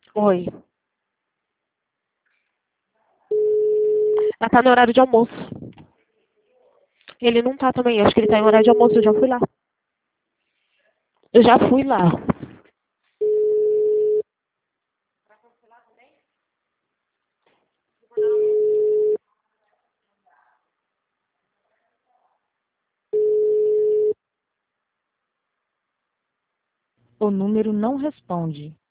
Oi. Ela tá no horário de almoço. Ele não tá também. Acho que ele tá em horário de almoço. Eu já fui lá. Eu já fui lá. O número não responde.